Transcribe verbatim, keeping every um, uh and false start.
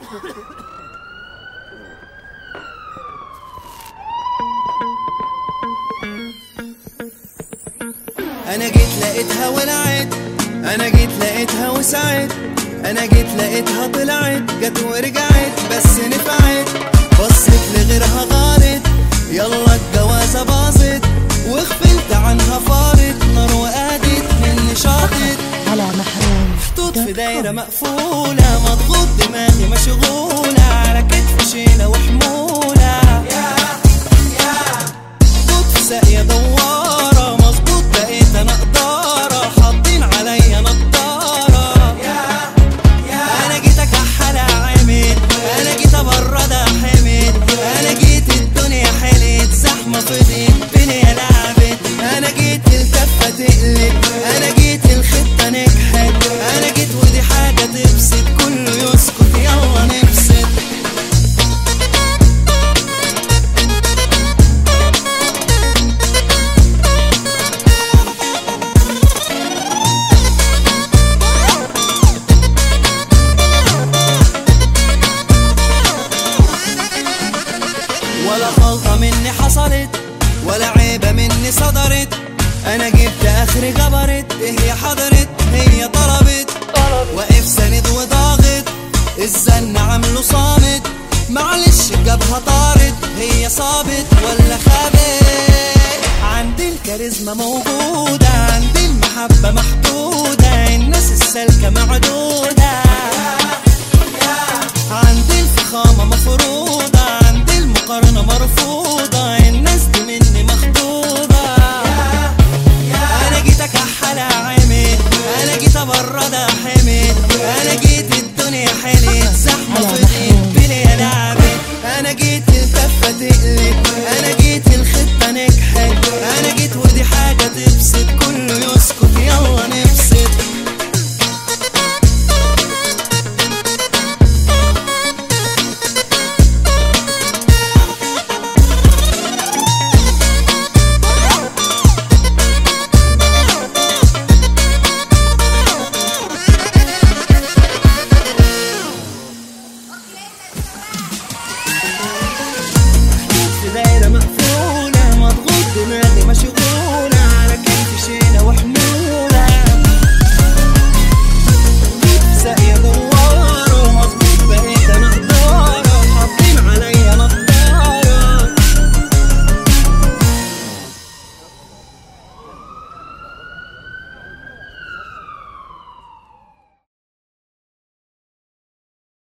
انا جيت لقيتها ولعت، انا جيت لقيتها وسعت، انا جيت لقيتها طلعت، جت ورجعت بس نفعت، بصيت لغيرها غارت، يلا الجوازة باظت، وغفلت عنها فارت، نار وقادت مني شاطت على محروم، محطوط في دايرة مقفولة، مضغوط دماغي مشغولة، على كتف شيلة وحمولة، يا يا محطوط في ساقية دوارة، مظبوط بقيت انا قدارة، حاطين عليا نضارة، يا يا انا جيت اكحل عامل، انا جيت ابرد حامل، انا جيت الدنيا حلت، زحمة فضيت الدنيا لعبت، انا جيت الكفة تقلب، انا جيت الخطة نجحت، انا جيت ودي حاجة تبسط، كله يسكت يلا نبسط. ولا غلطة مني حصلت، ولا عيبة مني صدرت، انا جبت اخري جبرت، هي حضرت هي طلبت، واقف سند وضاغط، الزن عامله صامت، معلش جابها طارت، هي صابت ولا خابت، عندي الكاريزما موجودة، عندي المحبة محدودة، الناس السالكة معدودة، عندي الفخامة مفروضة، عندي المقارنة مرفوضة،